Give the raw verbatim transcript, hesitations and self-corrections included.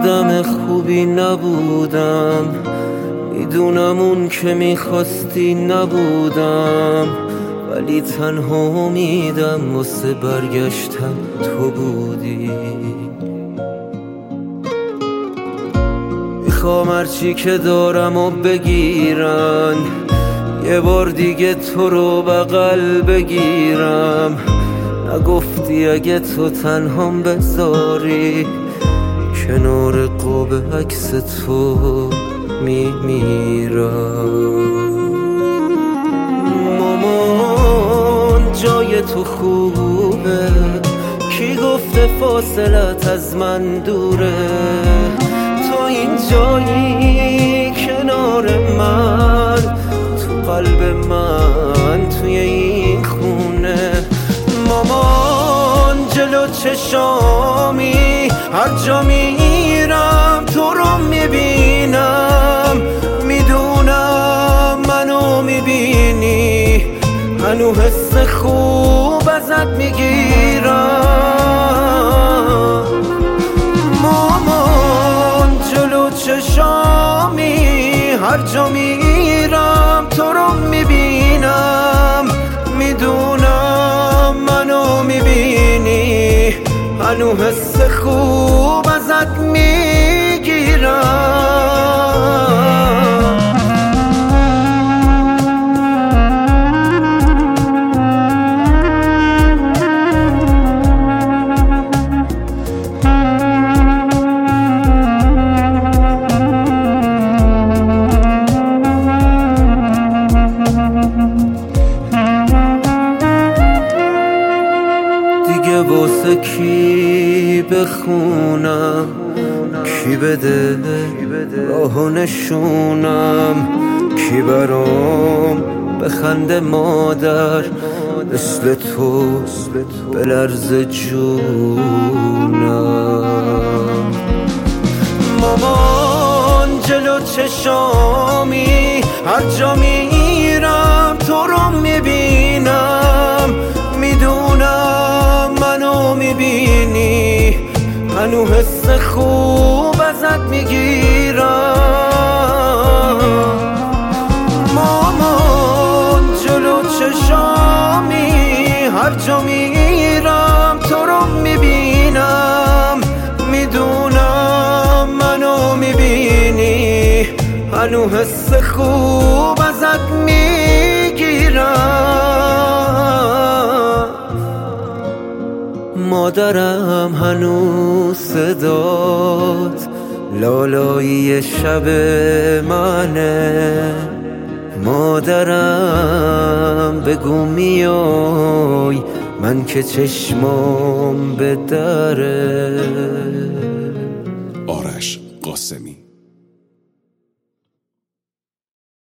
آدم خوبی نبودم، میدونم اون که میخواستی نبودم، ولی تنها امیدم واسه برگشتن تو بودی. میخوام هرچی که دارم و بگیرن، یه بار دیگه تو رو بغل بگیرم. نگفتی اگه تو تنهام بذاری، کنار قاب عکس تو میمیرم. مامان جای تو خوبه، کی گفته فاصلت از من دوره؟ تو این جایی کنار من، تو قلب من، توی این خونه. مامان جلو چشامی، هر جا میرم تو رو میبینم. میدونم منو میبینی، هنو حس خوب ازت میگیرم. مامان جلو چشامی، هر جا میرم تو رو میبینم. میدونم منو میبینی، هنو حس خوب ازت میگیرم. دیگه واسه کی بخونم، کی بده راه نشونم، کی برام بخنده مادر مثل تو بلرز جونم. مامان جلو چشامی، هر جا میرم تو رو میبینم. میدونم منو میبینی، هنو حس خوب ازت میگیرم. مامان جلو چشامی، هر جا میرم تو رو میبینم. میدونم منو میبینی، هنو حس خوب ازت میگیرم. مادرم هنوز صدات لالایی شب منه. مادرم بگو میای، من که چشمام به دره. آرش قاسمی.